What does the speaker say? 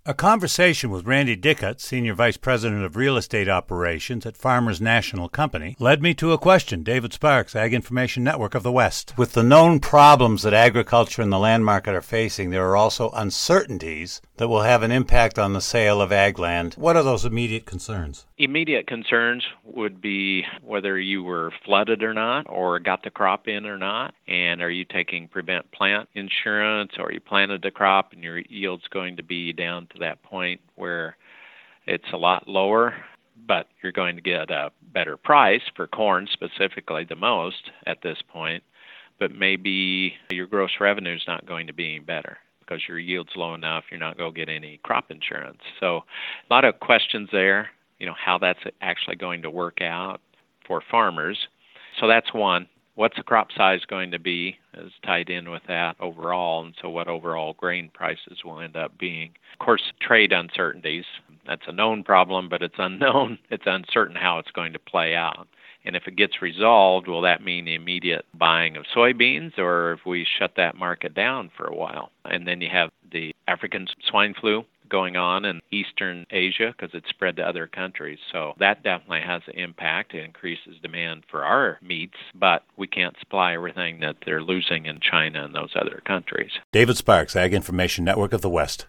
A conversation with Randy Dickett, Senior Vice President of Real Estate Operations at Farmers National Company, led me to a question. David Sparks, Ag Information Network of the West. With the known problems that agriculture and the land market are facing, there are also uncertainties that will have an impact on the sale of ag land. What are those immediate concerns? Immediate concerns would be whether you were flooded or not, or got the crop in or not, and are you taking prevent plant insurance, or you planted the crop and your yield's going to be down to that point where it's a lot lower, but you're going to get a better price for corn specifically the most at this point, but maybe your gross revenue is not going to be any better because your yield's low enough, you're not going to get any crop insurance. So a lot of questions there, how that's actually going to work out for farmers. So that's one. What's the crop size going to be is tied in with that overall, and so what overall grain prices will end up being. Of course, trade uncertainties, that's a known problem, but it's unknown. It's uncertain how it's going to play out. And if it gets resolved, will that mean immediate buying of soybeans, or if we shut that market down for a while? And then you have the African swine flu going on in Eastern Asia because it's spread to other countries. So that definitely has an impact. It increases demand for our meats, but we can't supply everything that they're losing in China and those other countries. David Sparks, Ag Information Network of the West.